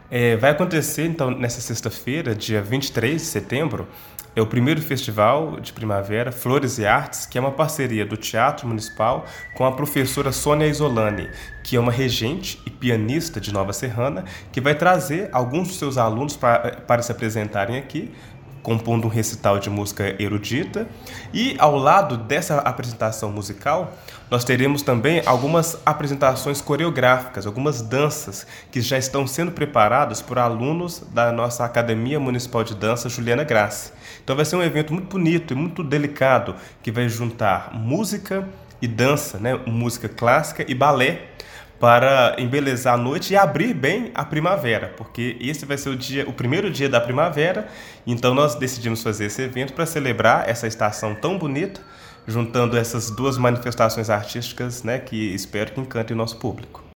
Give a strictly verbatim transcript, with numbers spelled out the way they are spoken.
É, vai acontecer, então, nessa sexta-feira, dia vinte e três de setembro, é o primeiro festival de primavera Flores e Artes, que é uma parceria do Teatro Municipal com a professora Sônia Isolani, que é uma regente e pianista de Nova Serrana, que vai trazer alguns dos seus alunos pra, para se apresentarem aqui, compondo um recital de música erudita. E ao lado dessa apresentação musical, nós teremos também algumas apresentações coreográficas, algumas danças que já estão sendo preparadas por alunos da nossa Academia Municipal de Dança Juliana Grassi. Então vai ser um evento muito bonito e muito delicado, que vai juntar música e dança, né? Música clássica e balé, para embelezar a noite e abrir bem a primavera, porque esse vai ser o dia, o primeiro dia da primavera. Então nós decidimos fazer esse evento para celebrar essa estação tão bonita, juntando essas duas manifestações artísticas, né, que espero que encantem o nosso público.